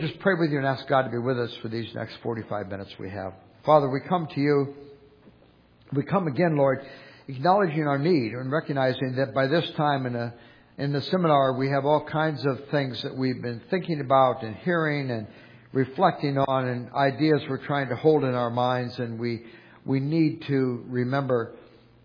Just pray with you and ask God to be with us for these next 45 minutes we have. Father, we come to you. We come again, Lord, acknowledging our need and recognizing that by this time in the seminar we have all kinds of things that we've been thinking about and hearing and reflecting on, and ideas we're trying to hold in our minds, and we need to remember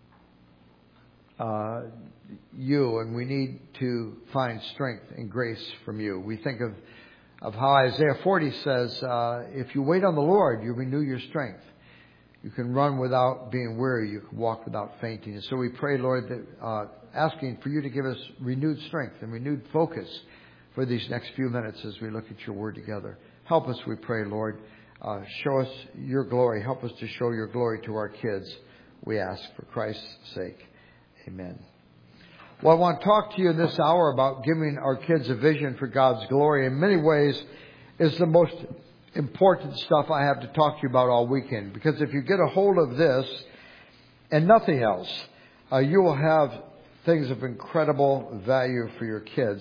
you, and we need to find strength and grace from you. We think of how Isaiah 40 says, if you wait on the Lord, you renew your strength. You can run without being weary. You can walk without fainting. And so we pray, Lord, that asking for you to give us renewed strength and renewed focus for these next few minutes as we look at your word together. Help us, we pray, Lord. Show us your glory. Help us to show your glory to our kids. We ask for Christ's sake. Amen. Well, I want to talk to you in this hour about giving our kids a vision for God's glory. In many ways, is the most important stuff I have to talk to you about all weekend. Because if you get a hold of this and nothing else, you will have things of incredible value for your kids.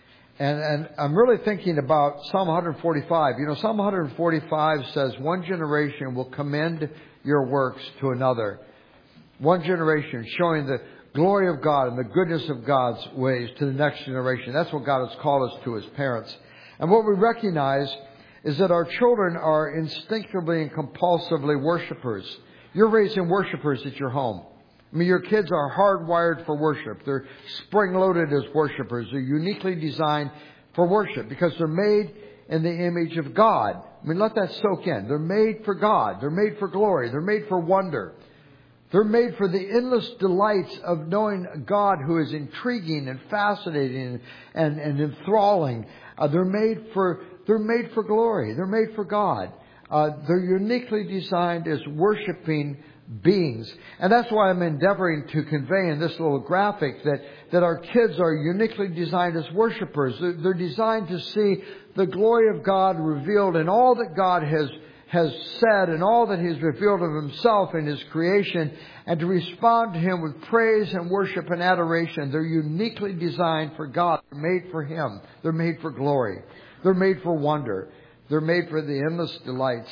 And I'm really thinking about Psalm 145. You know, Psalm 145 says, one generation will commend your works to another. One generation showing the glory of God and the goodness of God's ways to the next generation. That's what God has called us to as parents. And what we recognize is that our children are instinctively and compulsively worshipers. You're raising worshipers at your home. I mean, your kids are hardwired for worship. They're spring-loaded as worshipers. They're uniquely designed for worship because they're made in the image of God. I mean, let that soak in. They're made for God. They're made for glory. They're made for wonder. They're made for the endless delights of knowing God who is intriguing and fascinating and enthralling. They're made for glory. They're made for God. They're uniquely designed as worshiping beings. And that's why I'm endeavoring to convey in this little graphic that our kids are uniquely designed as worshipers. They're designed to see the glory of God revealed in all that God has said and all that He's revealed of Himself in His creation, and to respond to Him with praise and worship and adoration. They're uniquely designed for God. They're made for Him. They're made for glory. They're made for wonder. They're made for the endless delights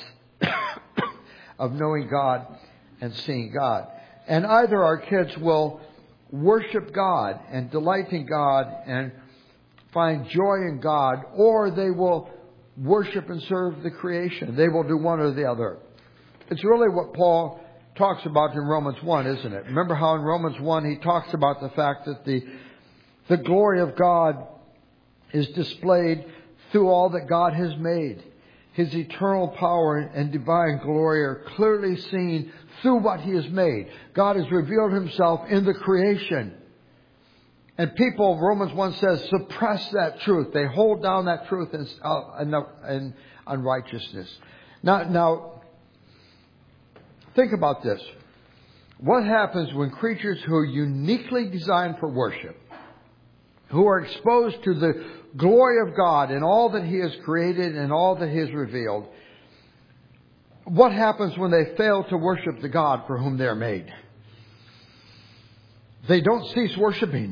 of knowing God and seeing God. And either our kids will worship God and delight in God and find joy in God, or they will worship and serve the creation. They will do one or the other. It's really what Paul talks about in Romans 1, isn't it? Remember how in Romans 1 he talks about the fact that the glory of God is displayed through all that God has made. His eternal power and divine glory are clearly seen through what He has made. God has revealed Himself in the creation. And people, Romans 1 says, suppress that truth. They hold down that truth in unrighteousness. Now, think about this. What happens when creatures who are uniquely designed for worship, who are exposed to the glory of God and all that He has created and all that He has revealed, what happens when they fail to worship the God for whom they're made? They don't cease worshiping.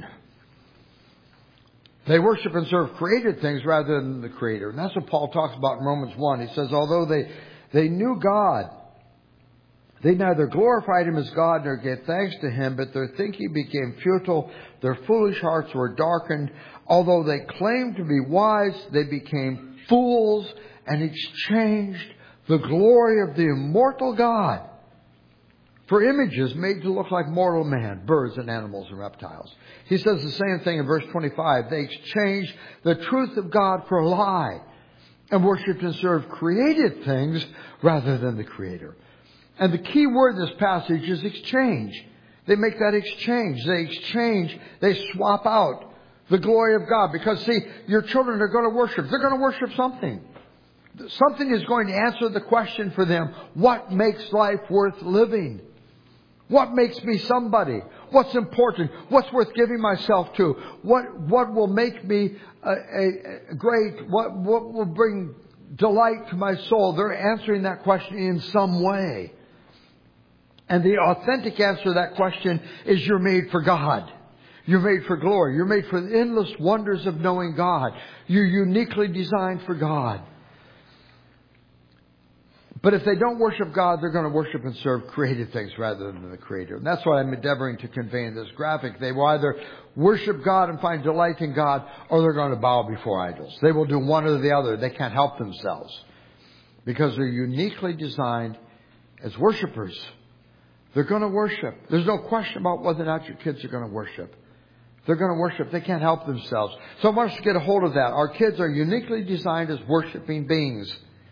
They worship and serve created things rather than the Creator. And that's what Paul talks about in Romans 1. He says, although they knew God, they neither glorified Him as God nor gave thanks to Him, but their thinking became futile. Their foolish hearts were darkened. Although they claimed to be wise, they became fools and exchanged the glory of the immortal God for images made to look like mortal man, birds and animals and reptiles. He says the same thing in verse 25. They exchanged the truth of God for a lie and worshipped and served created things rather than the Creator. And the key word in this passage is exchange. They make that exchange. They swap out the glory of God. Because, see, your children are going to worship. They're going to worship something. Something is going to answer the question for them. What makes life worth living? What makes me somebody? What's important? What's worth giving myself to? What will make me great? What will bring delight to my soul? They're answering that question in some way. And the authentic answer to that question is you're made for God. You're made for glory. You're made for the endless wonders of knowing God. You're uniquely designed for God. But if they don't worship God, they're going to worship and serve created things rather than the Creator. And that's what I'm endeavoring to convey in this graphic. They will either worship God and find delight in God, or they're going to bow before idols. They will do one or the other. They can't help themselves because they're uniquely designed as worshipers. They're going to worship. There's no question about whether or not your kids are going to worship. They're going to worship. They can't help themselves. So I want us to get a hold of that. Our kids are uniquely designed as worshiping beings.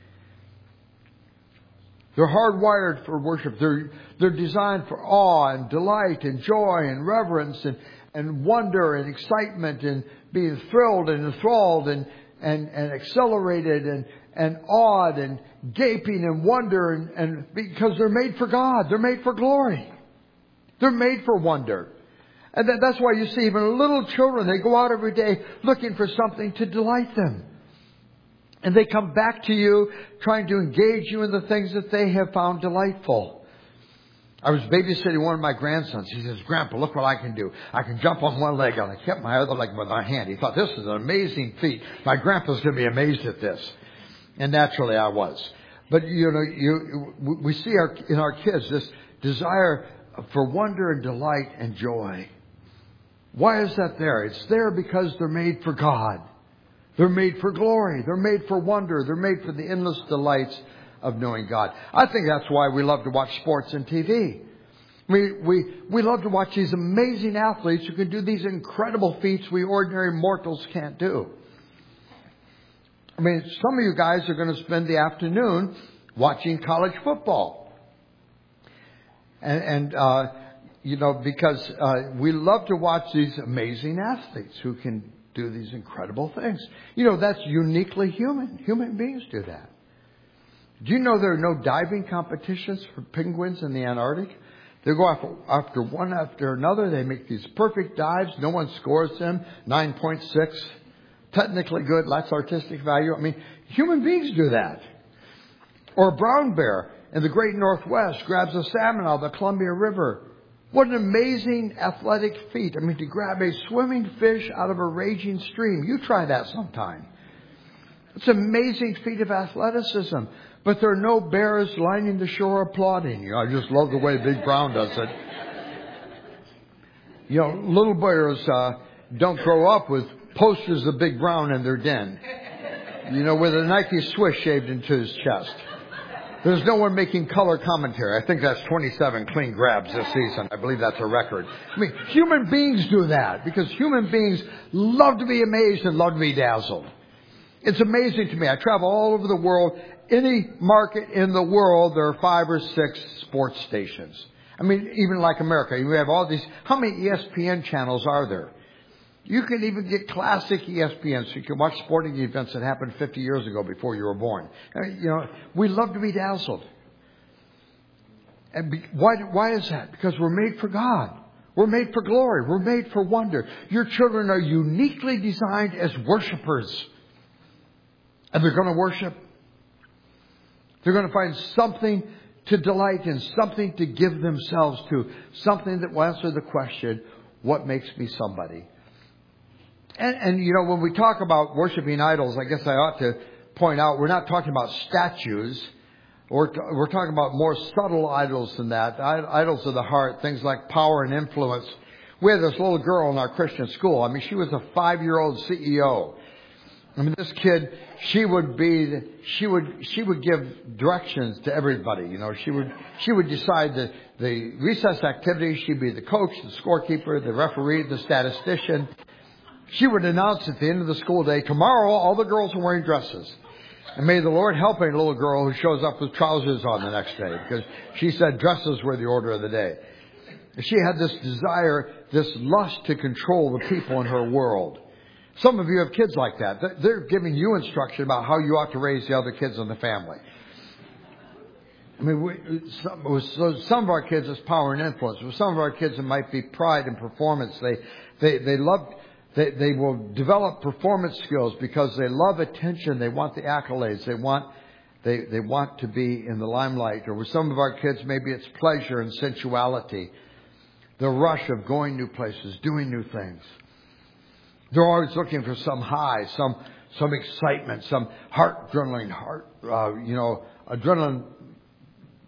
They're hardwired for worship. They're designed for awe and delight and joy and reverence and wonder and excitement and being thrilled and enthralled and accelerated and awed and gaping and wonder and because they're made for God. They're made for glory. They're made for wonder. And that's why you see even little children, they go out every day looking for something to delight them. And they come back to you trying to engage you in the things that they have found delightful. I was babysitting one of my grandsons. He says, "Grandpa, look what I can do. I can jump on one leg and I kept my other leg with my hand." He thought, this is an amazing feat. My grandpa's going to be amazed at this. And naturally I was. But, we see in our kids this desire for wonder and delight and joy. Why is that there? It's there because they're made for God. They're made for glory. They're made for wonder. They're made for the endless delights of knowing God. I think that's why we love to watch sports and TV. We love to watch these amazing athletes who can do these incredible feats we ordinary mortals can't do. I mean, some of you guys are going to spend the afternoon watching college football. Because we love to watch these amazing athletes who can do these incredible things. That's uniquely human. Human beings do that. Do you know there are no diving competitions for penguins in the Antarctic? They go after one after another. They make these perfect dives. No one scores them. 9.6. Technically good. That's artistic value. I mean, human beings do that. Or a brown bear in the great Northwest grabs a salmon out of the Columbia River. What an amazing athletic feat. I mean, to grab a swimming fish out of a raging stream. You try that sometime. It's an amazing feat of athleticism. But there are no bears lining the shore applauding you. I just love the way Big Brown does it. Little bears don't grow up with posters of Big Brown in their den. With a Nike swish shaved into his chest. There's no one making color commentary. I think that's 27 clean grabs this season. I believe that's a record. I mean, human beings do that because human beings love to be amazed and love to be dazzled. It's amazing to me. I travel all over the world. Any market in the world, there are 5 or 6 sports stations. I mean, even like America, you have all these. How many ESPN channels are there? You can even get classic ESPN, so you can watch sporting events that happened 50 years ago before you were born. We love to be dazzled. And why is that? Because we're made for God. We're made for glory. We're made for wonder. Your children are uniquely designed as worshipers. And they're going to worship. They're going to find something to delight in, something to give themselves to, something that will answer the question, what makes me somebody? And when we talk about worshiping idols, I guess I ought to point out, we're not talking about statues. We're talking about more subtle idols than that. Idols of the heart, things like power and influence. We had this little girl in our Christian school. I mean, she was a 5-year-old CEO. I mean, this kid, she would give directions to everybody. She would decide the recess activities. She'd be the coach, the scorekeeper, the referee, the statistician. She would announce at the end of the school day, tomorrow all the girls are wearing dresses. And may the Lord help a little girl who shows up with trousers on the next day. Because she said dresses were the order of the day. She had this desire, this lust to control the people in her world. Some of you have kids like that. They're giving you instruction about how you ought to raise the other kids in the family. I mean, some of our kids is power and influence. With some of our kids, it might be pride and performance. They will develop performance skills because they love attention. They want the accolades. They want to be in the limelight. Or with some of our kids, maybe it's pleasure and sensuality. The rush of going new places, doing new things. They're always looking for some high, some excitement, some adrenaline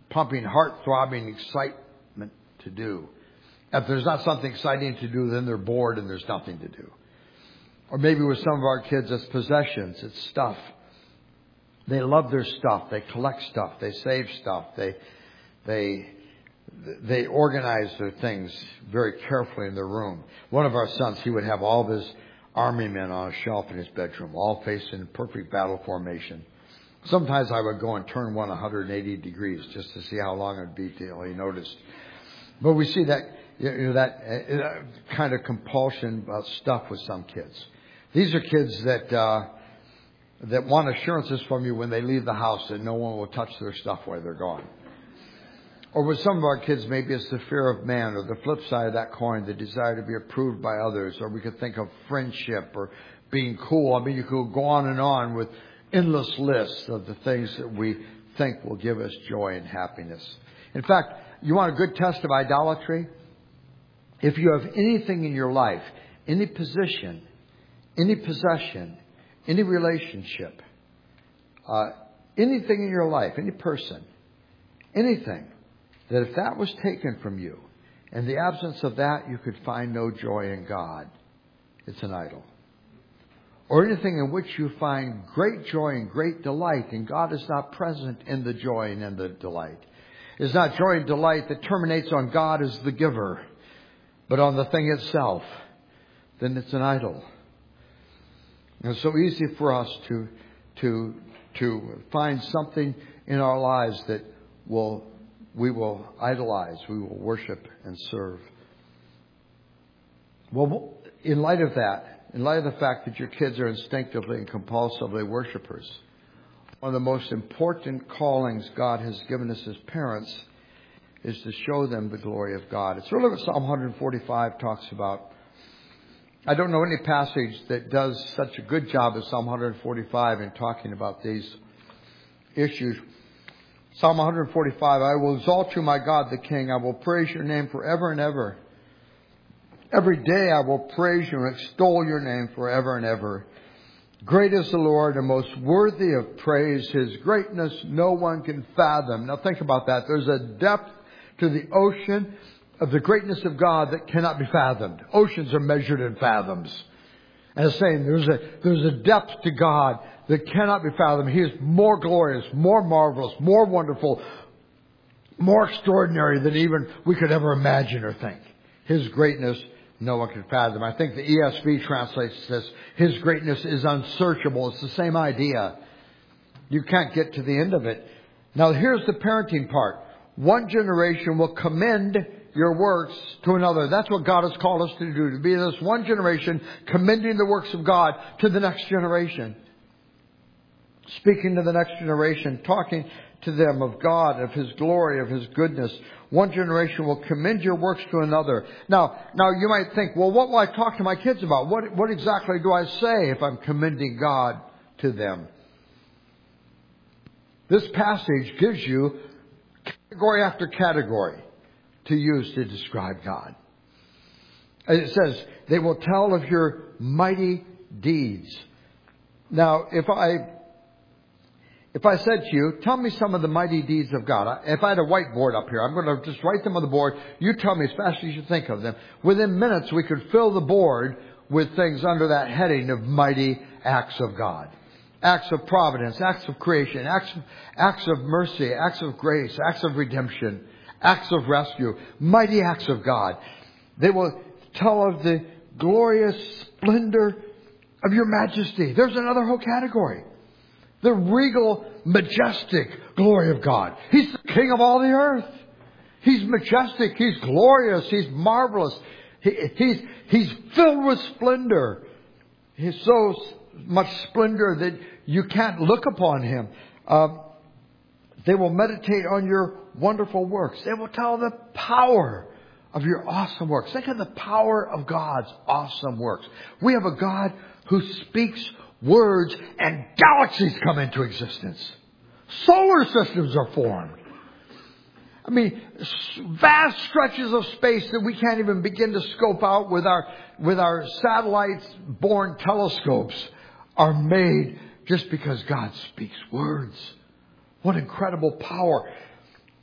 pumping, heart-throbbing excitement to do. If there's not something exciting to do, then they're bored and there's nothing to do. Or maybe with some of our kids, it's possessions, it's stuff. They love their stuff. They collect stuff. They save stuff. They organize their things very carefully in their room. One of our sons, he would have all of his army men on a shelf in his bedroom, all facing perfect battle formation. Sometimes I would go and turn one 180 degrees just to see how long it would be till he noticed. But we see that, that kind of compulsion about stuff with some kids. These are kids that want assurances from you when they leave the house that no one will touch their stuff while they're gone. Or with some of our kids, maybe it's the fear of man, or the flip side of that coin, the desire to be approved by others. Or we could think of friendship or being cool. I mean, you could go on and on with endless lists of the things that we think will give us joy and happiness. In fact, you want a good test of idolatry? If you have anything in your life, any position, any possession, any relationship, anything in your life, any person, anything, that if that was taken from you, in the absence of that, you could find no joy in God, it's an idol. Or anything in which you find great joy and great delight, and God is not present in the joy and in the delight. It's not joy and delight that terminates on God as the giver, but on the thing itself, then it's an idol. And it's so easy for us to find something in our lives that we will idolize, we will worship and serve. Well, in light of that, in light of the fact that your kids are instinctively and compulsively worshipers, one of the most important callings God has given us as parents is to show them the glory of God. It's really what Psalm 145 talks about. I don't know any passage that does such a good job as Psalm 145 in talking about these issues. Psalm 145, I will exalt you, my God, the King. I will praise your name forever and ever. Every day I will praise you and extol your name forever and ever. Great is the Lord and most worthy of praise. His greatness no one can fathom. Now think about that. There's a depth to the ocean of the greatness of God that cannot be fathomed. Oceans are measured in fathoms. And it's saying there's a depth to God that cannot be fathomed. He is more glorious, more marvelous, more wonderful, more extraordinary than even we could ever imagine or think. His greatness no one can fathom. I think the ESV translates this, His greatness is unsearchable. It's the same idea. You can't get to the end of it. Now here's the parenting part. One generation will commend your works to another. That's what God has called us to do. To be this one generation commending the works of God to the next generation. Speaking to the next generation, talking to them of God, of His glory, of His goodness. One generation will commend your works to another. Now you might think, well, what will I talk to my kids about? What exactly do I say if I'm commending God to them? This passage gives you category after category to use to describe God. And it says, they will tell of your mighty deeds. Now, if I said to you, tell me some of the mighty deeds of God. If I had a whiteboard up here, I'm going to just write them on the board. You tell me as fast as you think of them. Within minutes, we could fill the board with things under that heading of mighty acts of God. Acts of providence, acts of creation, acts of mercy, acts of grace, acts of redemption, acts of rescue, mighty acts of God. They will tell of the glorious splendor of your majesty. There's another whole category. The regal, majestic glory of God. He's the King of all the earth. He's majestic. He's glorious. He's marvelous. He's filled with splendor. He's so much splendor that you can't look upon Him. They will meditate on your wonderful works. They will tell the power of your awesome works. Think of the power of God's awesome works. We have a God who speaks words and galaxies come into existence. Solar systems are formed. I mean, vast stretches of space that we can't even begin to scope out with our satellites-born telescopes are made just because God speaks words. What incredible power.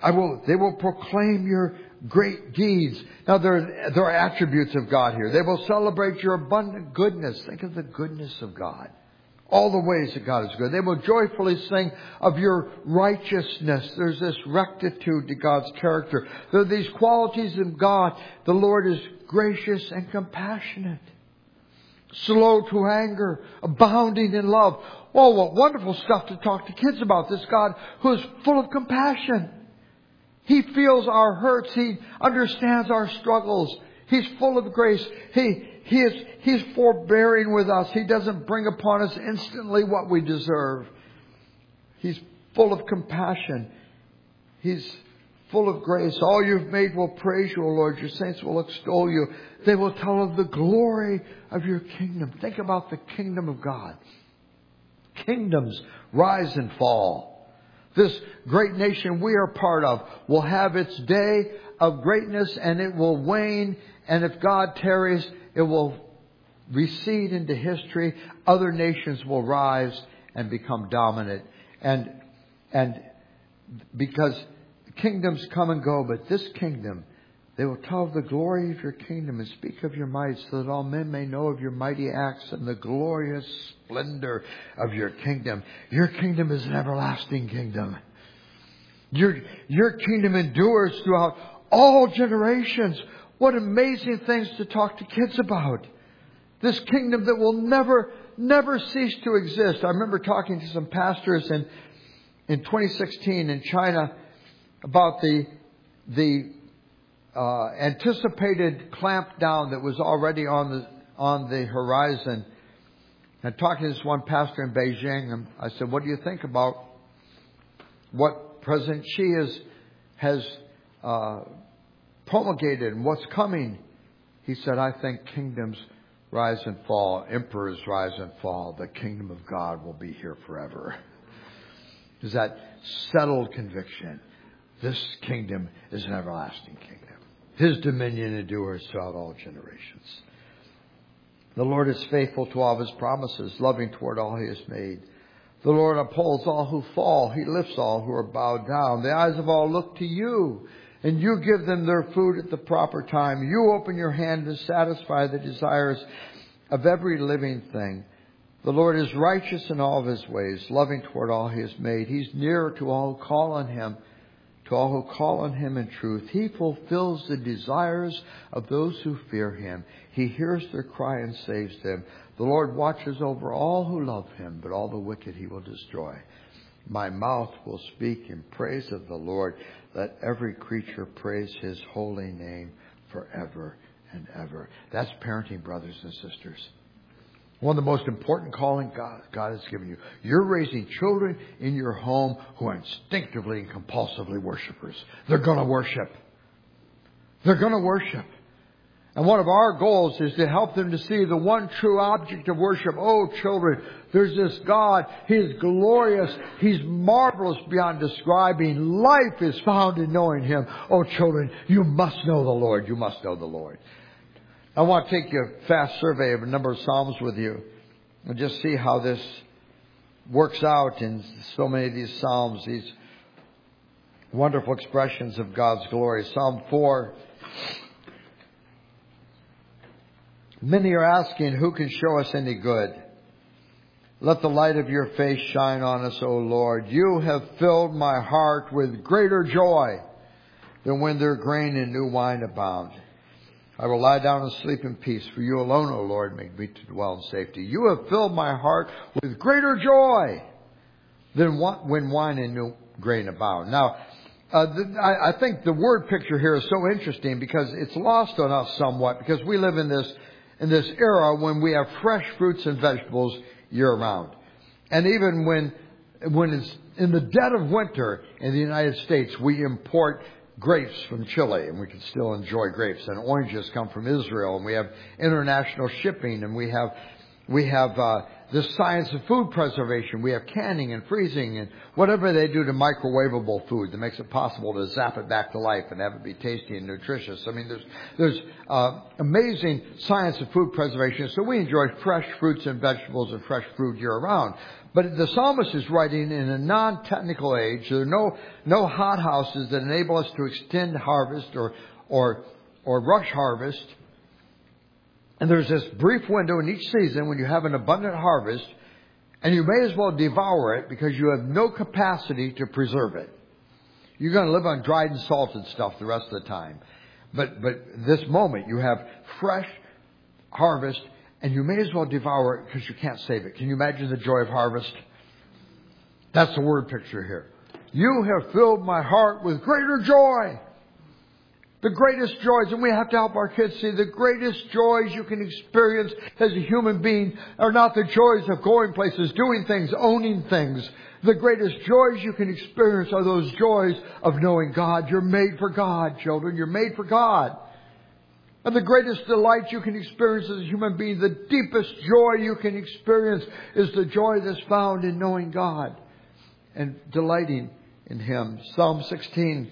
They will proclaim your great deeds. Now there are attributes of God here. They will celebrate your abundant goodness. Think of the goodness of God. All the ways that God is good. They will joyfully sing of your righteousness. There's this rectitude to God's character. There are these qualities of God. The Lord is gracious and compassionate, slow to anger, abounding in love. Oh, what wonderful stuff to talk to kids about. This God who is full of compassion. He feels our hurts. He understands our struggles. He's full of grace. He's forbearing with us. He doesn't bring upon us instantly what we deserve. He's full of compassion. He's full of grace. All you've made will praise you, O Lord. Your saints will extol you. They will tell of the glory of your kingdom. Think about the kingdom of God. Kingdoms rise and fall. This great nation we are part of will have its day of greatness, and it will wane. And if God tarries, it will recede into history. Other nations will rise and become dominant. And because kingdoms come and go, but this kingdom, they will tell of the glory of your kingdom and speak of your might, so that all men may know of your mighty acts and the glorious splendor of your kingdom. Your kingdom is an everlasting kingdom. Your kingdom endures throughout all generations. What amazing things to talk to kids about. This kingdom that will never cease to exist. I remember talking to some pastors in 2016 in China about the anticipated clampdown that was already on the horizon. And talking to this one pastor in Beijing, I said, "What do you think about what President Xi has promulgated and what's coming?" He said, "I think kingdoms rise and fall, emperors rise and fall. The kingdom of God will be here forever." Is that settled conviction? This kingdom is an everlasting kingdom. His dominion endures throughout all generations. The Lord is faithful to all of His promises, loving toward all He has made. The Lord upholds all who fall. He lifts all who are bowed down. The eyes of all look to you, and you give them their food at the proper time. You open your hand to satisfy the desires of every living thing. The Lord is righteous in all of His ways, loving toward all He has made. He's nearer to all who call on Him, to all who call on Him in truth. He fulfills the desires of those who fear Him. He hears their cry and saves them. The Lord watches over all who love Him, but all the wicked He will destroy. My mouth will speak in praise of the Lord. Let every creature praise His holy name forever and ever. That's parenting, brothers and sisters. One of the most important calling God has given you. You're raising children in your home who are instinctively and compulsively worshipers. They're going to worship. They're going to worship. And one of our goals is to help them to see the one true object of worship. Oh, children, there's this God. He is glorious. He's marvelous beyond describing. Life is found in knowing Him. Oh, children, you must know the Lord. You must know the Lord. I want to take a fast survey of a number of Psalms with you and just see how this works out in so many of these Psalms, these wonderful expressions of God's glory. Psalm 4. Many are asking, who can show us any good? Let the light of your face shine on us, O Lord. You have filled my heart with greater joy than when their grain and new wine abound. I will lie down and sleep in peace, for you alone, O Lord, make me to dwell in safety. You have filled my heart with greater joy than when wine and new grain abound. Now, I think the word picture here is so interesting because it's lost on us somewhat, because we live in this era when we have fresh fruits and vegetables year round. And even when it's in the dead of winter in the United States, we import grapes from Chile, and we can still enjoy grapes. And oranges come from Israel, and we have international shipping, and we have the science of food preservation. We have canning and freezing and whatever they do to microwavable food that makes it possible to zap it back to life and have it be tasty and nutritious. I mean, there's amazing science of food preservation. So we enjoy fresh fruits and vegetables and fresh fruit year round. But the psalmist is writing in a non-technical age. There are no hothouses that enable us to extend harvest or rush harvest. And there's this brief window in each season when you have an abundant harvest, and you may as well devour it because you have no capacity to preserve it. You're going to live on dried and salted stuff the rest of the time. But this moment, you have fresh harvest, and you may as well devour it because you can't save it. Can you imagine the joy of harvest? That's the word picture here. You have filled my heart with greater joy. The greatest joys, and we have to help our kids see, the greatest joys you can experience as a human being are not the joys of going places, doing things, owning things. The greatest joys you can experience are those joys of knowing God. You're made for God, children. You're made for God. And the greatest delight you can experience as a human being, the deepest joy you can experience is the joy that's found in knowing God and delighting in Him. Psalm 16.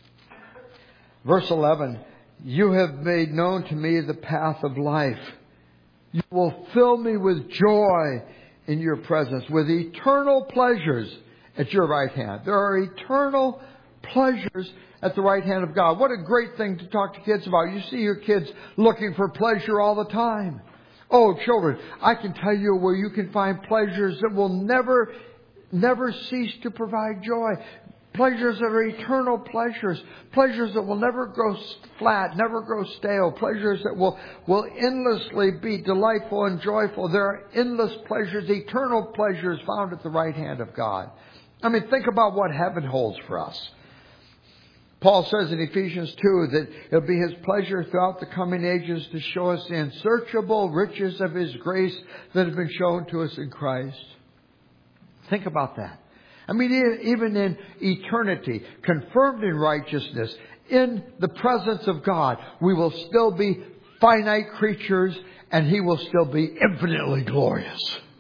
Verse 11, you have made known to me the path of life. You will fill me with joy in your presence, with eternal pleasures at your right hand. There are eternal pleasures at the right hand of God. What a great thing to talk to kids about. You see your kids looking for pleasure all the time. Oh, children, I can tell you where you can find pleasures that will never cease to provide joy. Pleasures that are eternal pleasures. Pleasures that will never grow flat, never grow stale. Pleasures that will endlessly be delightful and joyful. There are endless pleasures, eternal pleasures found at the right hand of God. I mean, think about what heaven holds for us. Paul says in Ephesians 2 that it'll be His pleasure throughout the coming ages to show us the unsearchable riches of His grace that have been shown to us in Christ. Think about that. I mean, even in eternity, confirmed in righteousness, in the presence of God, we will still be finite creatures and He will still be infinitely glorious.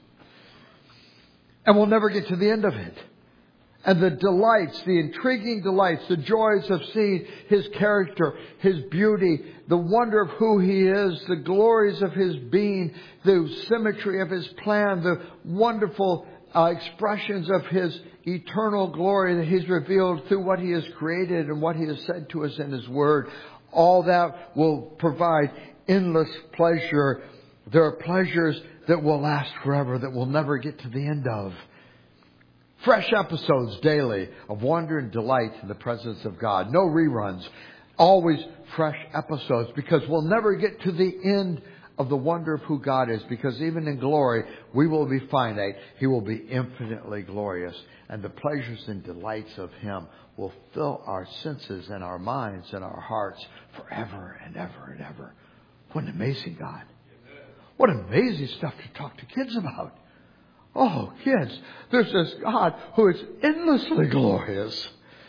And we'll never get to the end of it. And the delights, the intriguing delights, the joys of seeing His character, His beauty, the wonder of who He is, the glories of His being, the symmetry of His plan, the wonderful expressions of His eternal glory that He's revealed through what He has created and what He has said to us in His Word. All that will provide endless pleasure. There are pleasures that will last forever, that we'll never get to the end of. Fresh episodes daily of wonder and delight in the presence of God. No reruns. Always fresh episodes, because we'll never get to the end of the wonder of who God is, because even in glory, we will be finite. He will be infinitely glorious. And the pleasures and delights of Him will fill our senses and our minds and our hearts forever and ever and ever. What an amazing God. What amazing stuff to talk to kids about. Oh, kids, there's this God who is endlessly glorious.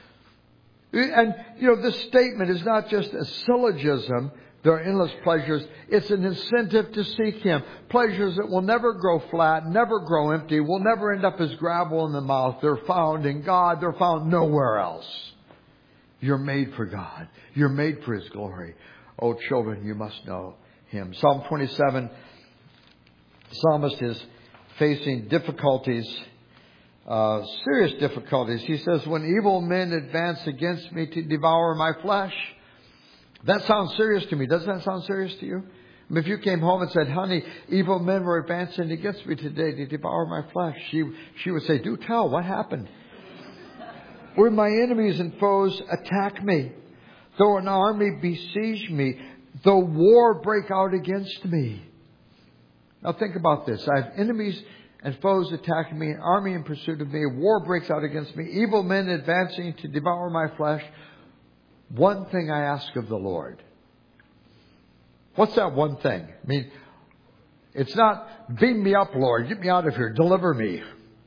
And, this statement is not just a syllogism. There are endless pleasures. It's an incentive to seek Him. Pleasures that will never grow flat, never grow empty, will never end up as gravel in the mouth. They're found in God. They're found nowhere else. You're made for God. You're made for His glory. Oh, children, you must know Him. Psalm 27, the psalmist is facing difficulties, serious difficulties. He says, when evil men advance against me to devour my flesh. That sounds serious to me. Doesn't that sound serious to you? I mean, if you came home and said, honey, evil men were advancing against me today to devour my flesh, she would say, do tell, what happened? When my enemies and foes attack me, though an army besiege me, though war break out against me. Now think about this. I have enemies and foes attacking me, an army in pursuit of me, war breaks out against me, evil men advancing to devour my flesh. One thing I ask of the Lord. What's that one thing? I mean, it's not, beam me up, Lord, get me out of here, deliver me. It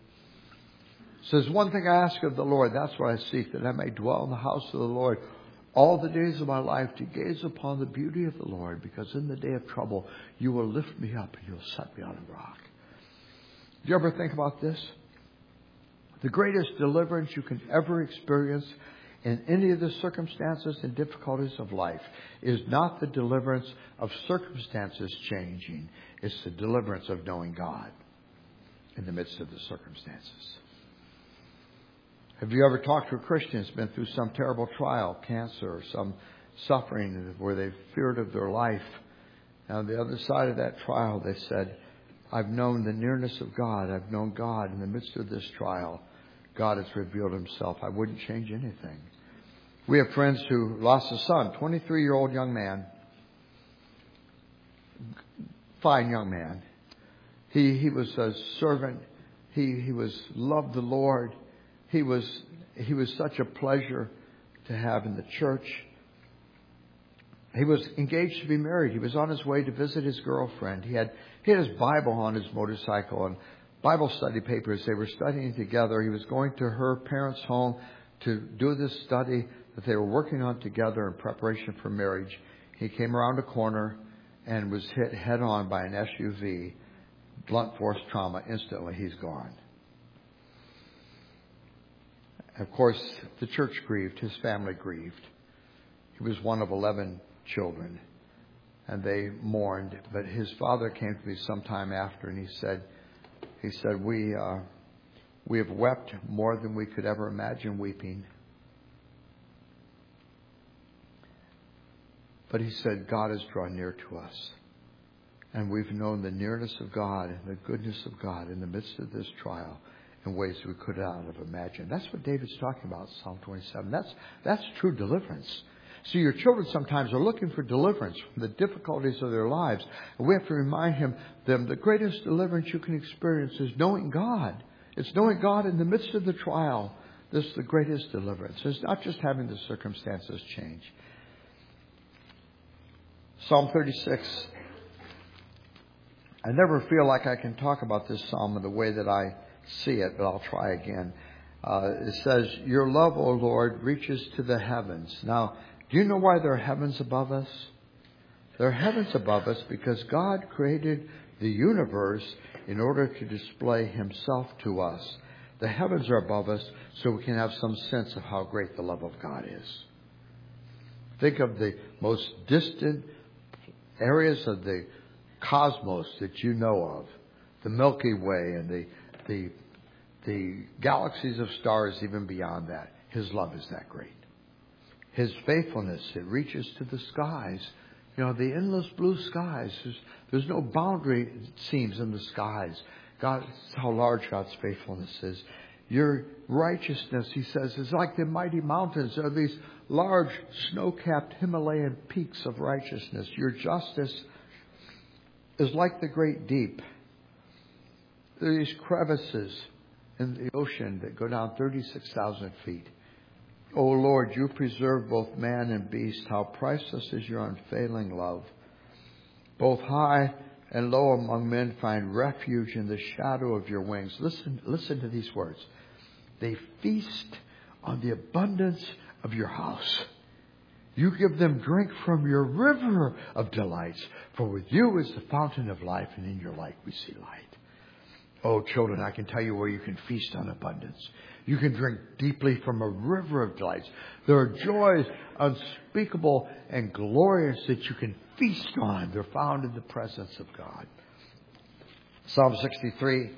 says, one thing I ask of the Lord, that's what I seek, that I may dwell in the house of the Lord all the days of my life, to gaze upon the beauty of the Lord, because in the day of trouble you will lift me up and you'll set me on a rock. Do you ever think about this? The greatest deliverance you can ever experience in any of the circumstances and difficulties of life is not the deliverance of circumstances changing. It's the deliverance of knowing God in the midst of the circumstances. Have you ever talked to a Christian who's been through some terrible trial, cancer, or some suffering where they've feared of their life? And on the other side of that trial, they said, I've known the nearness of God. I've known God in the midst of this trial. God has revealed Himself. I wouldn't change anything. We have friends who lost a son, 23-year-old young man. Fine young man. He was a servant. He loved the Lord. He was such a pleasure to have in the church. He was engaged to be married. He was on his way to visit his girlfriend. He had his Bible on his motorcycle and Bible study papers. They were studying together. He was going to her parents' home to do this study that they were working on together in preparation for marriage. He came around a corner and was hit head on by an SUV. Blunt force trauma. Instantly, he's gone. Of course, the church grieved. His family grieved. He was one of 11 children, and they mourned. But his father came to me sometime after, and he said, we have wept more than we could ever imagine weeping. But he said, God has drawn near to us. And we've known the nearness of God and the goodness of God in the midst of this trial in ways we could not have imagined. That's what David's talking about in Psalm 27. That's true deliverance. So your children sometimes are looking for deliverance from the difficulties of their lives. And we have to remind them the greatest deliverance you can experience is knowing God. It's knowing God in the midst of the trial. This is the greatest deliverance. It's not just having the circumstances change. Psalm 36. I never feel like I can talk about this psalm in the way that I see it, but I'll try again. It says, your love, O Lord, reaches to the heavens. Now, do you know why there are heavens above us? There are heavens above us because God created the universe in order to display Himself to us. The heavens are above us so we can have some sense of how great the love of God is. Think of the most distant areas of the cosmos that you know of, the Milky Way and the galaxies of stars even beyond that. His love is that great. His faithfulness, it reaches to the skies. You know, the endless blue skies. There's no boundary, it seems, in the skies. God, how large God's faithfulness is. Your righteousness, He says, is like the mighty mountains. There are these large snow-capped Himalayan peaks of righteousness. Your justice is like the great deep. There are these crevices in the ocean that go down 36,000 feet. O Lord, you preserve both man and beast. How priceless is your unfailing love. Both high and low among men find refuge in the shadow of your wings. Listen to these words. They feast on the abundance of your house. You give them drink from your river of delights. For with you is the fountain of life, and in your light we see light. Oh, children, I can tell you where you can feast on abundance. You can drink deeply from a river of delights. There are joys unspeakable and glorious that you can feast on. They're found in the presence of God. Psalm 63.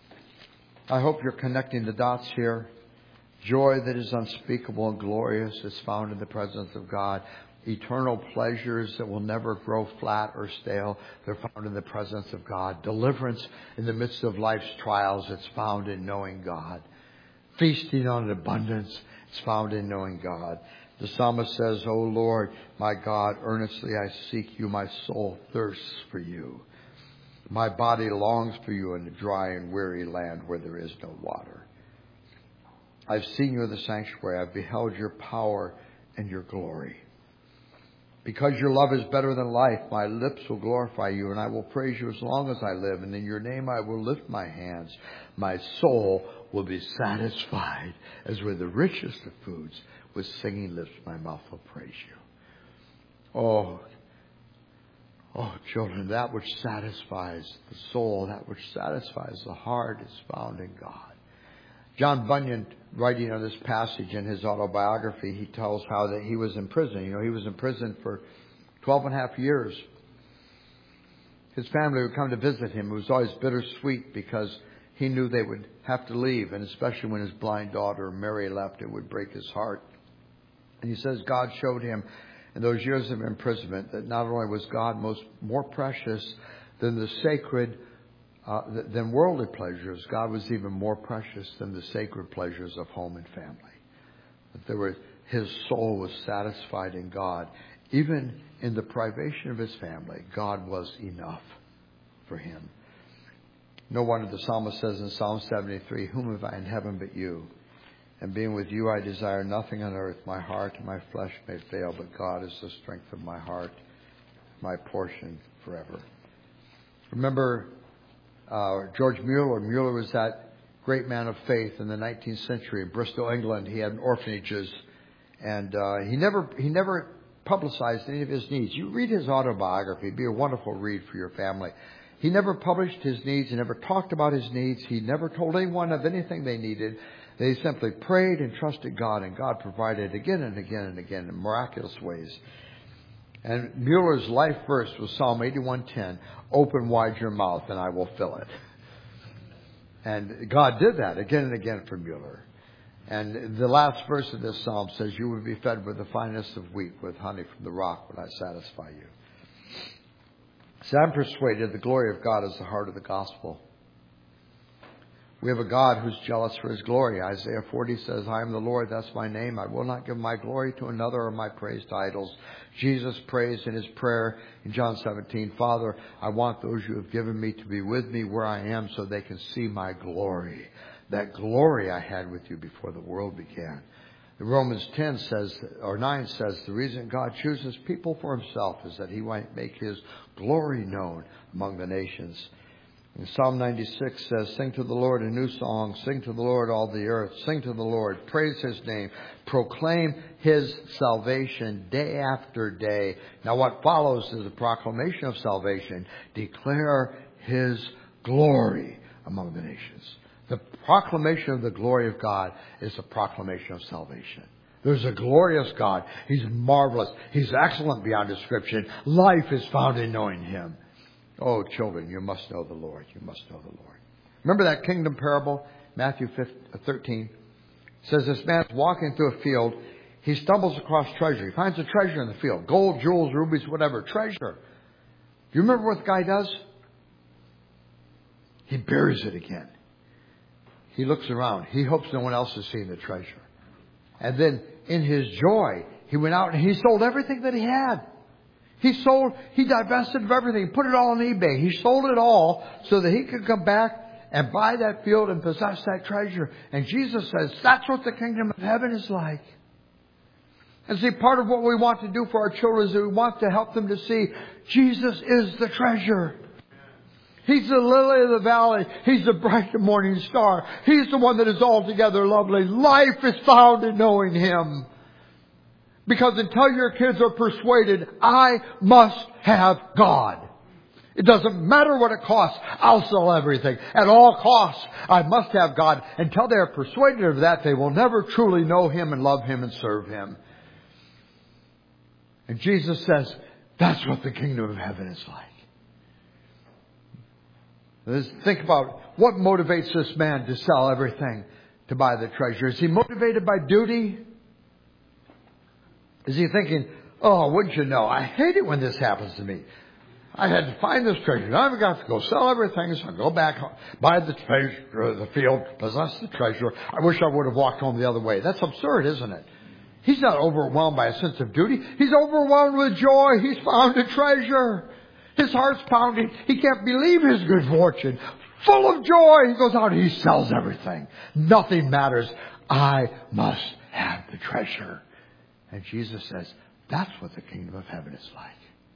I hope you're connecting the dots here. Joy that is unspeakable and glorious is found in the presence of God. Eternal pleasures that will never grow flat or stale, they're found in the presence of God. Deliverance in the midst of life's trials, it's found in knowing God. Feasting on abundance, it's found in knowing God. The psalmist says, O Lord, my God, earnestly I seek you. My soul thirsts for you. My body longs for you in a dry and weary land where there is no water. I've seen you in the sanctuary. I've beheld your power and your glory. Because your love is better than life, my lips will glorify you, and I will praise you as long as I live. And in your name I will lift my hands. My soul will be satisfied as with the richest of foods. With singing lips my mouth will praise you. Oh, Oh, children, that which satisfies the soul, that which satisfies the heart is found in God. John Bunyan, writing on this passage in his autobiography, he tells how that he was in prison. You know, he was in prison for 12 and a half years. His family would come to visit him. It was always bittersweet because he knew they would have to leave. And especially when his blind daughter, Mary, left, it would break his heart. And he says God showed him in those years of imprisonment that not only was God more precious than the sacred, than worldly pleasures, God was even more precious than the sacred pleasures of home and family. His soul was satisfied in God. Even in the privation of his family, God was enough for him. No wonder the psalmist says in Psalm 73, "Whom have I in heaven but you? And being with you, I desire nothing on earth. My heart and my flesh may fail, but God is the strength of my heart, my portion forever." Remember George Mueller. Mueller was that great man of faith in the 19th century in Bristol, England. He had orphanages, and he never publicized any of his needs. You read his autobiography; it'd be a wonderful read for your family. He never published his needs. He never talked about his needs. He never told anyone of anything they needed. They simply prayed and trusted God, and God provided again and again and again in miraculous ways. And Mueller's life verse was Psalm 81:10, "Open wide your mouth and I will fill it." And God did that again and again for Mueller. And the last verse of this psalm says, "You will be fed with the finest of wheat, with honey from the rock will I satisfy you." So I'm persuaded the glory of God is the heart of the gospel. We have a God who's jealous for his glory. Isaiah 40 says, "I am the Lord, that's my name. I will not give my glory to another or my praise to idols." Jesus prays in his prayer in John 17, "Father, I want those you have given me to be with me where I am so they can see my glory. That glory I had with you before the world began." Romans 9 says, the reason God chooses people for himself is that he might make his glory known among the nations. And Psalm 96 says, "Sing to the Lord a new song. Sing to the Lord all the earth. Sing to the Lord. Praise his name. Proclaim his salvation day after day." Now what follows is a proclamation of salvation. Declare his glory among the nations. The proclamation of the glory of God is a proclamation of salvation. There's a glorious God. He's marvelous. He's excellent beyond description. Life is found in knowing him. Oh, children, you must know the Lord. You must know the Lord. Remember that kingdom parable, Matthew 13? It says this man's walking through a field. He stumbles across treasure. He finds a treasure in the field. Gold, jewels, rubies, whatever. Treasure. Do you remember what the guy does? He buries it again. He looks around. He hopes no one else has seen the treasure. And then in his joy, he went out and he sold everything that he had. He divested of everything, put it all on eBay. He sold it all so that he could come back and buy that field and possess that treasure. And Jesus says, that's what the kingdom of heaven is like. And see, part of what we want to do for our children is that we want to help them to see Jesus is the treasure. He's the lily of the valley. He's the bright morning star. He's the one that is altogether lovely. Life is found in knowing him. Because until your kids are persuaded, I must have God. It doesn't matter what it costs. I'll sell everything. At all costs, I must have God. Until they are persuaded of that, they will never truly know him and love him and serve him. And Jesus says, that's what the kingdom of heaven is like. Let's think about what motivates this man to sell everything to buy the treasure. Is he motivated by duty? Is he thinking, oh, wouldn't you know, I hate it when this happens to me. I had to find this treasure. Now I've got to go sell everything, so I go back, buy the treasure, the field, possess the treasure. I wish I would have walked home the other way. That's absurd, isn't it? He's not overwhelmed by a sense of duty. He's overwhelmed with joy. He's found a treasure. His heart's pounding. He can't believe his good fortune. Full of joy, he goes out and he sells everything. Nothing matters. I must have the treasure. And Jesus says, that's what the kingdom of heaven is like.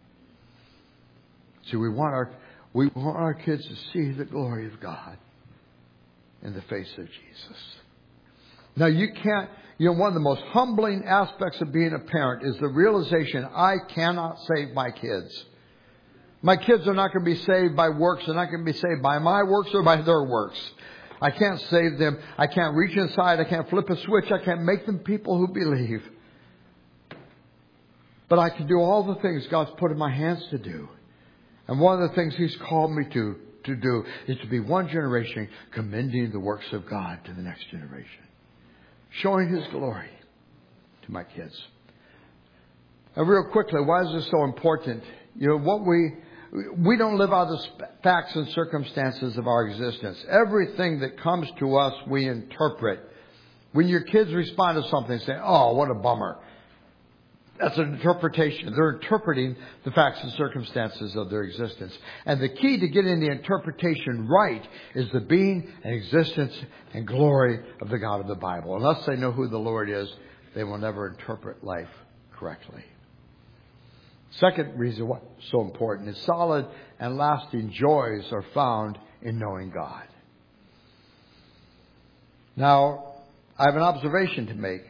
See, we want our kids to see the glory of God in the face of Jesus. Now one of the most humbling aspects of being a parent is the realization I cannot save my kids. My kids are not going to be saved by works. They're not going to be saved by my works or by their works. I can't save them. I can't reach inside. I can't flip a switch. I can't make them people who believe. But I can do all the things God's put in my hands to do. And one of the things He's called me to do is to be one generation commending the works of God to the next generation. Showing His glory to my kids. And real quickly, why is this so important? You know, we don't live out the facts and circumstances of our existence. Everything that comes to us, we interpret. When your kids respond to something, say, "Oh, what a bummer." That's an interpretation. They're interpreting the facts and circumstances of their existence. And the key to getting the interpretation right is the being and existence and glory of the God of the Bible. Unless they know who the Lord is, they will never interpret life correctly. Second reason why it's so important is solid and lasting joys are found in knowing God. Now, I have an observation to make.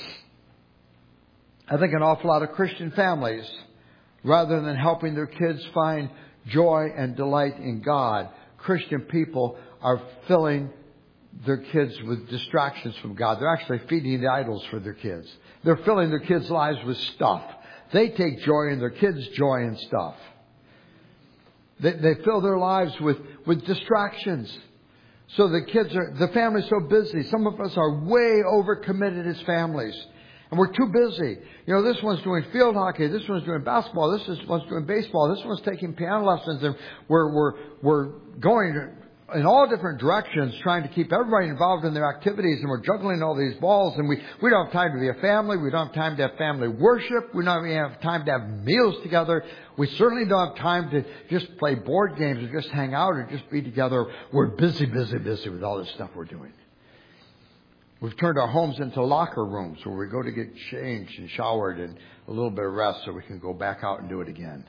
I think an awful lot of Christian families, rather than helping their kids find joy and delight in God, Christian people are filling their kids with distractions from God. They're actually feeding the idols for their kids. They're filling their kids' lives with stuff. They take joy in their kids' joy in stuff. They fill their lives with distractions. So the family's so busy. Some of us are way overcommitted as families. And we're too busy. You know, this one's doing field hockey. This one's doing basketball. This one's doing baseball. This one's taking piano lessons. And we're going in all different directions, trying to keep everybody involved in their activities. And we're juggling all these balls. And we don't have time to be a family. We don't have time to have family worship. We don't even have time to have meals together. We certainly don't have time to just play board games or just hang out or just be together. We're busy with all this stuff we're doing. We've turned our homes into locker rooms where we go to get changed and showered and a little bit of rest so we can go back out and do it again.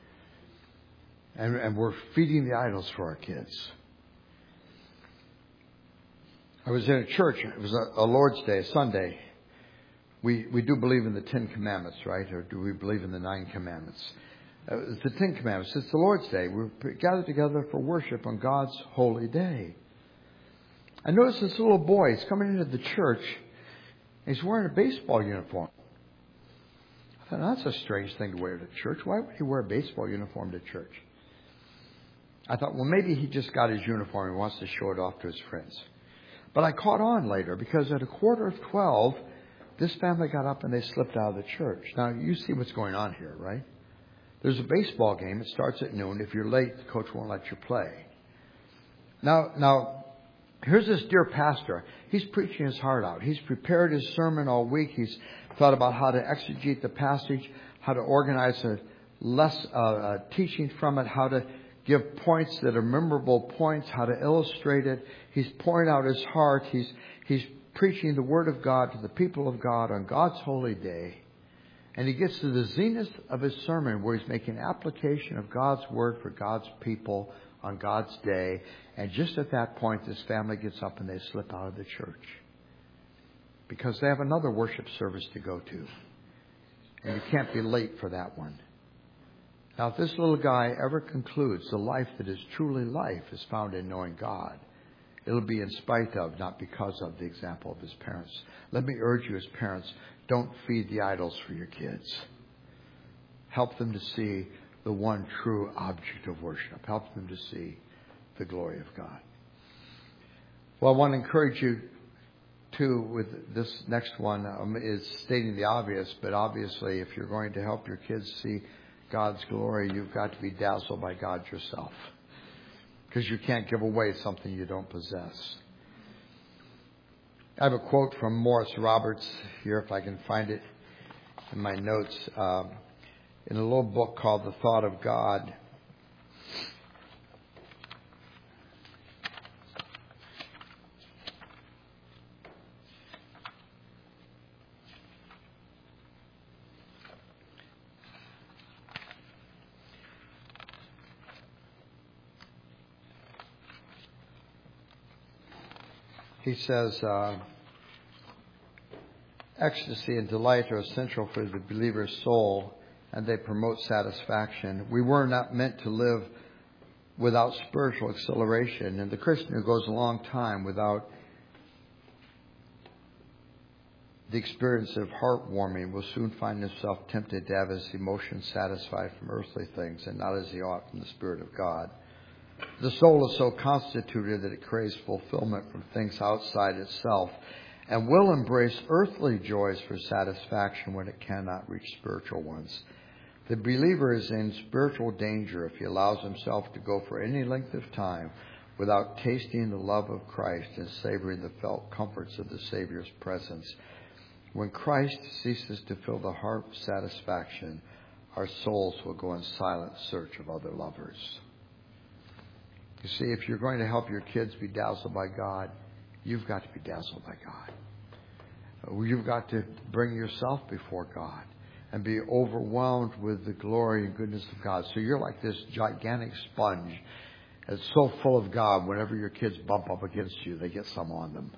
And we're feeding the idols for our kids. I was in a church. It was a Lord's Day, Sunday. We do believe in the 10 Commandments, right? Or do we believe in the 9 Commandments? It's the 10 Commandments. It's the Lord's Day. We're gathered together for worship on God's holy day. I noticed this little boy. He's coming into the church. And he's wearing a baseball uniform. I thought, that's a strange thing to wear to church. Why would he wear a baseball uniform to church? I thought, well, maybe he just got his uniform and wants to show it off to his friends. But I caught on later because at 11:45, this family got up and they slipped out of the church. Now, you see what's going on here, right? There's a baseball game. It starts at noon. If you're late, the coach won't let you play. Now, here's this dear pastor. He's preaching his heart out. He's prepared his sermon all week. He's thought about how to exegete the passage, how to organize a teaching from it, how to give points that are memorable points, how to illustrate it. He's pouring out his heart. He's preaching the Word of God to the people of God on God's holy day. And he gets to the zenith of his sermon where he's making application of God's Word for God's people on God's day. And just at that point, this family gets up and they slip out of the church because they have another worship service to go to. And you can't be late for that one. Now, if this little guy ever concludes the life that is truly life is found in knowing God, it'll be in spite of, not because of, the example of his parents. Let me urge you as parents, don't feed the idols for your kids. Help them to see the one true object of worship. Help them to see the glory of God. Well, I want to encourage you, too, with this next one, is stating the obvious, but obviously if you're going to help your kids see God's glory, you've got to be dazzled by God yourself. Because you can't give away something you don't possess. I have a quote from Morris Roberts here, if I can find it in my notes, in a little book called The Thought of God. He says, ecstasy and delight are essential for the believer's soul and they promote satisfaction. We were not meant to live without spiritual exhilaration, and the Christian who goes a long time without the experience of heartwarming will soon find himself tempted to have his emotions satisfied from earthly things and not as he ought from the Spirit of God. The soul is so constituted that it craves fulfillment from things outside itself and will embrace earthly joys for satisfaction when it cannot reach spiritual ones. The believer is in spiritual danger if he allows himself to go for any length of time without tasting the love of Christ and savoring the felt comforts of the Savior's presence. When Christ ceases to fill the heart with satisfaction, our souls will go in silent search of other lovers. You see, if you're going to help your kids be dazzled by God, you've got to be dazzled by God. You've got to bring yourself before God and be overwhelmed with the glory and goodness of God. So you're like this gigantic sponge that's so full of God, whenever your kids bump up against you, they get some on them.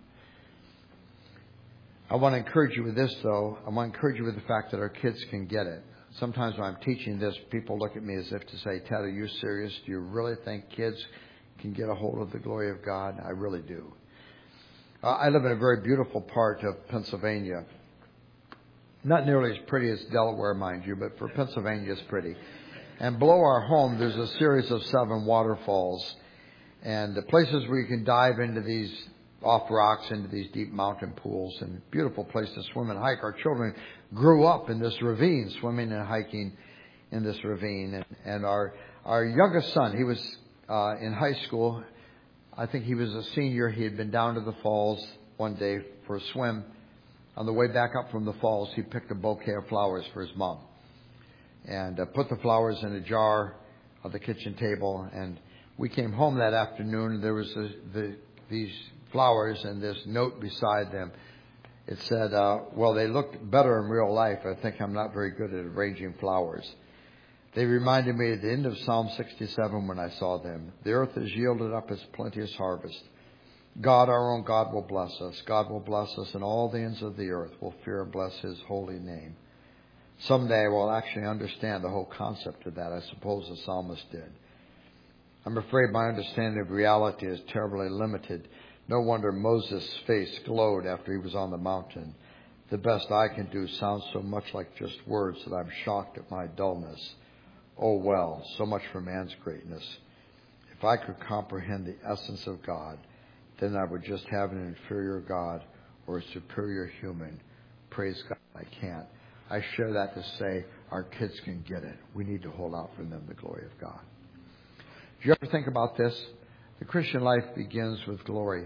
I want to encourage you with this, though. I want to encourage you with the fact that our kids can get it. Sometimes when I'm teaching this, people look at me as if to say, Ted, are you serious? Do you really think kids can get a hold of the glory of God? I really do. I live in a very beautiful part of Pennsylvania. Not nearly as pretty as Delaware, mind you, but for Pennsylvania it's pretty. And below our home, there's a series of 7 waterfalls. And the places where you can dive into these off rocks, into these deep mountain pools, and beautiful place to swim and hike. Our children grew up in this ravine, swimming and hiking in this ravine. And our youngest son, he was in high school. I think he was a senior. He had been down to the falls one day for a swim. On the way back up from the falls, he picked a bouquet of flowers for his mom and put the flowers in a jar on the kitchen table. And we came home that afternoon. There was these flowers and this note beside them. It said, well, they looked better in real life. I think I'm not very good at arranging flowers. They reminded me at the end of Psalm 67 when I saw them. The earth has yielded up its plenteous harvest. God, our own God, will bless us. God will bless us, and all the ends of the earth will fear and bless His holy name. Someday we'll actually understand the whole concept of that. I suppose the psalmist did. I'm afraid my understanding of reality is terribly limited. No wonder Moses' face glowed after he was on the mountain. The best I can do sounds so much like just words that I'm shocked at my dullness. Oh well, so much for man's greatness. If I could comprehend the essence of God, then I would just have an inferior God or a superior human. Praise God, I can't. I share that to say our kids can get it. We need to hold out from them the glory of God. Do you ever think about this? The Christian life begins with glory.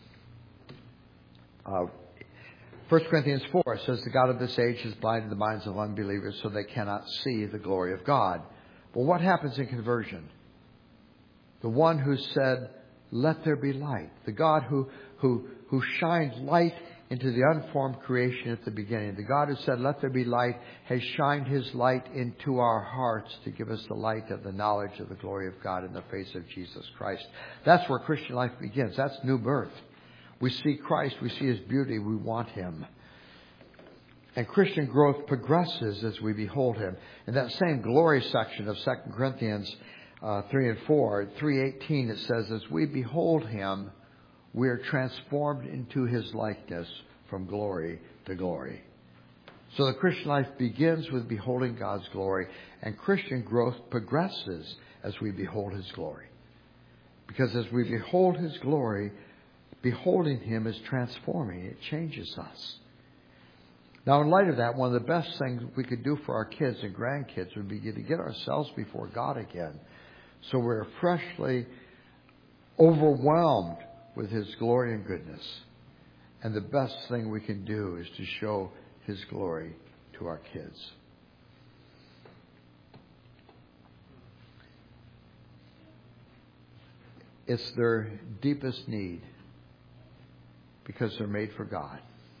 1 Corinthians 4 says, the God of this age has blinded the minds of unbelievers so they cannot see the glory of God. Well, what happens in conversion? The one who said, let there be light. The God who shined light into the unformed creation at the beginning. The God who said, let there be light, has shined His light into our hearts to give us the light of the knowledge of the glory of God in the face of Jesus Christ. That's where Christian life begins. That's new birth. We see Christ. We see His beauty. We want Him. And Christian growth progresses as we behold Him. In that same glory section of 2 Corinthians 3 and 4, 3:18, it says, as we behold Him, we are transformed into His likeness from glory to glory. So the Christian life begins with beholding God's glory, and Christian growth progresses as we behold His glory. Because as we behold His glory, beholding Him is transforming. It changes us. Now, in light of that, one of the best things we could do for our kids and grandkids would be to get ourselves before God again, so we're freshly overwhelmed with His glory and goodness. And the best thing we can do is to show His glory to our kids. It's their deepest need because they're made for God.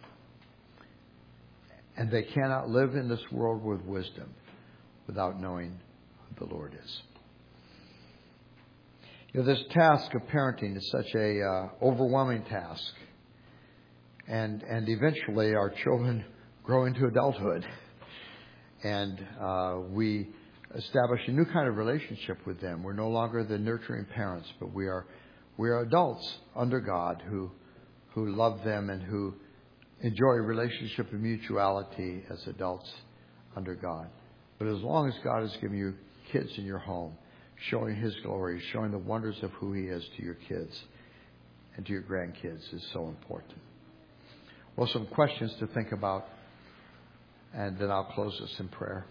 And they cannot live in this world with wisdom without knowing who the Lord is. You know, this task of parenting is such a overwhelming task. And eventually our children grow into adulthood. And we establish a new kind of relationship with them. We're no longer the nurturing parents, but we are adults under God who love them and who enjoy a relationship of mutuality as adults under God. But as long as God has given you kids in your home, showing His glory, showing the wonders of who He is to your kids and to your grandkids is so important. Well, some questions to think about, and then I'll close this in prayer.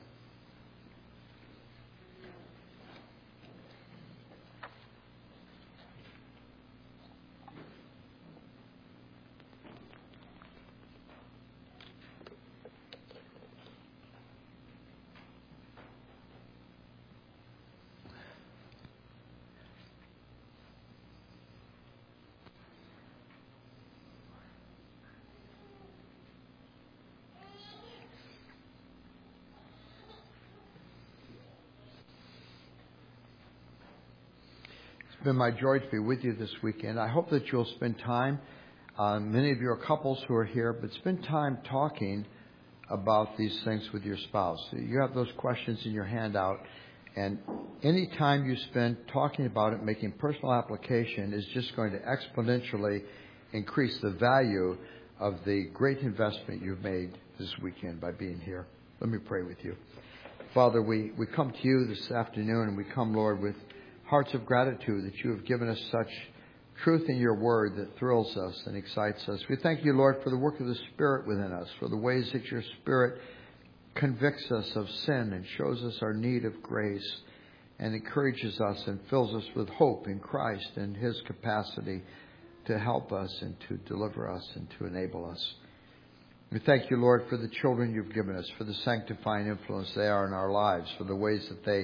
It's been my joy to be with you this weekend. I hope that you'll spend time. Many of you are couples who are here, but spend time talking about these things with your spouse. You have those questions in your handout, and any time you spend talking about it, making personal application, is just going to exponentially increase the value of the great investment you've made this weekend by being here. Let me pray with you. Father, we come to you this afternoon, and we come, Lord, with hearts of gratitude that you have given us such truth in your word that thrills us and excites us. We thank you, Lord, for the work of the Spirit within us, for the ways that your Spirit convicts us of sin and shows us our need of grace and encourages us and fills us with hope in Christ and His capacity to help us and to deliver us and to enable us. We thank you, Lord, for the children you've given us, for the sanctifying influence they are in our lives, for the ways that they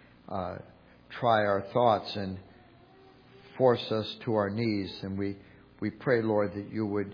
try our thoughts and force us to our knees. And we pray, Lord, that you would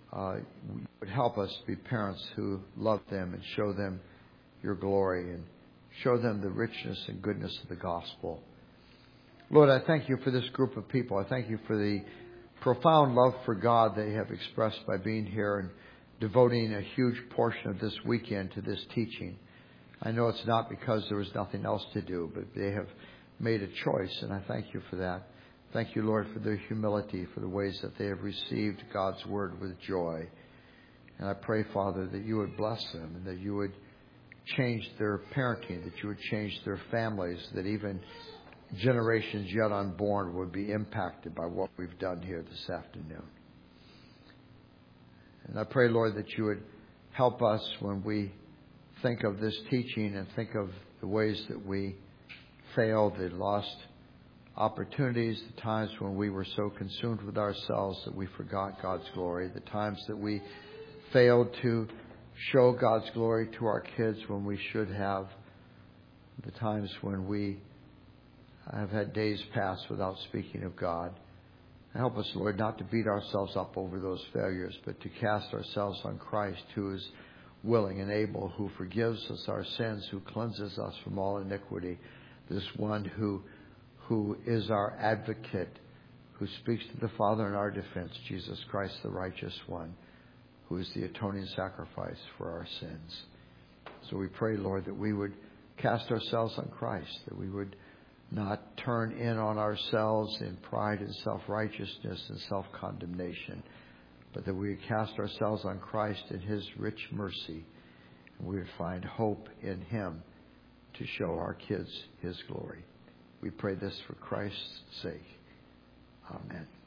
help us be parents who love them and show them your glory and show them the richness and goodness of the gospel. Lord, I thank you for this group of people. I thank you for the profound love for God they have expressed by being here and devoting a huge portion of this weekend to this teaching. I know it's not because there was nothing else to do, but they have made a choice, and I thank you for that. Thank you, Lord, for their humility, for the ways that they have received God's word with joy. And I pray, Father, that you would bless them and that you would change their parenting, that you would change their families, that even generations yet unborn would be impacted by what we've done here this afternoon. And I pray, Lord, that you would help us when we think of this teaching and think of the ways that we failed, the lost opportunities, the times when we were so consumed with ourselves that we forgot God's glory, the times that we failed to show God's glory to our kids when we should have, the times when we have had days pass without speaking of God. Help us, Lord, not to beat ourselves up over those failures, but to cast ourselves on Christ, who is willing and able, who forgives us our sins, who cleanses us from all iniquity. This one who is our advocate, who speaks to the Father in our defense, Jesus Christ, the righteous one, who is the atoning sacrifice for our sins. So we pray, Lord, that we would cast ourselves on Christ, that we would not turn in on ourselves in pride and self-righteousness and self-condemnation, but that we would cast ourselves on Christ in His rich mercy, and we would find hope in Him to show our kids His glory. We pray this for Christ's sake. Amen.